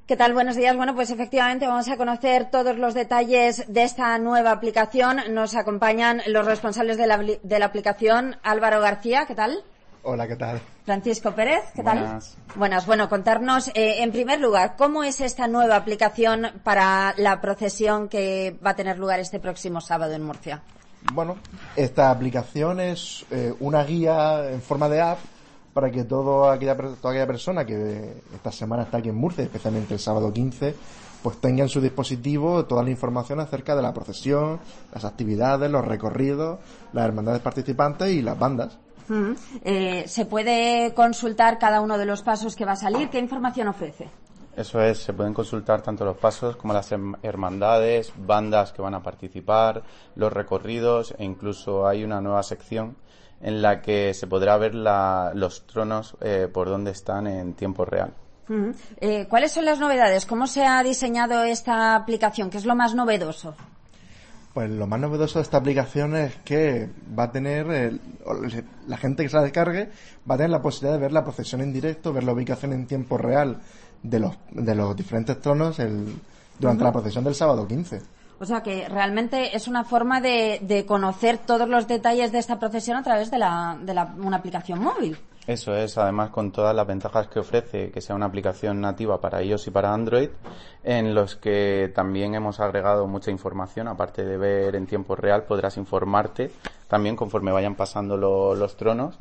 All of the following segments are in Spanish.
¿Qué tal? Buenos días. Bueno, pues efectivamente vamos a conocer todos los detalles de esta nueva aplicación. Nos acompañan los responsables de la aplicación. Álvaro García, ¿qué tal? Hola, ¿qué tal? Francisco Pérez, ¿qué tal? Buenas. Buenas. Bueno, contarnos, en primer lugar, ¿cómo es esta nueva aplicación para la procesión que va a tener lugar este próximo sábado en Murcia? Bueno, esta aplicación es una guía en forma de app para que toda aquella persona que esta semana está aquí en Murcia, especialmente el sábado 15, pues tenga en su dispositivo toda la información acerca de la procesión, las actividades, los recorridos, las hermandades participantes y las bandas. ¿Se puede consultar cada uno de los pasos que va a salir? ¿Qué información ofrece? Eso es, se pueden consultar tanto los pasos como las hermandades, bandas que van a participar, los recorridos e incluso hay una nueva sección en la que se podrá ver los tronos por donde están en tiempo real. ¿Cuáles son las novedades? ¿Cómo se ha diseñado esta aplicación? ¿Qué es lo más novedoso? Pues lo más novedoso de esta aplicación es que va a tener, la gente que se la descargue va a tener la posibilidad de ver la procesión en directo, ver la ubicación en tiempo real de los diferentes tronos durante la procesión del sábado 15. O sea que realmente es una forma de conocer todos los detalles de esta procesión a través de una aplicación móvil. Eso es, además con todas las ventajas que ofrece, que sea una aplicación nativa para iOS y para Android, en los que también hemos agregado mucha información, aparte de ver en tiempo real, podrás informarte también conforme vayan pasando los tronos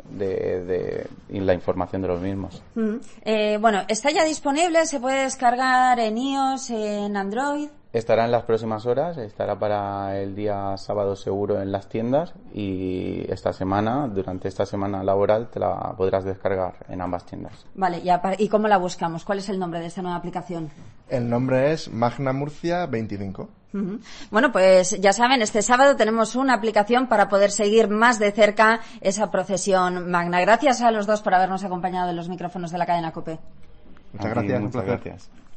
y la información de los mismos. Bueno, está ya disponible, se puede descargar en iOS, en Android. Estará en las próximas horas, estará para el día sábado seguro en las tiendas y durante esta semana laboral, te la podrás descargar en ambas tiendas. Vale, ¿y cómo la buscamos? ¿Cuál es el nombre de esta nueva aplicación? El nombre es Magna Murcia 25. Bueno, pues ya saben, este sábado tenemos una aplicación para poder seguir más de cerca esa procesión magna. Gracias a los dos por habernos acompañado en los micrófonos de la cadena COPE. Muchas gracias, un placer. Gracias.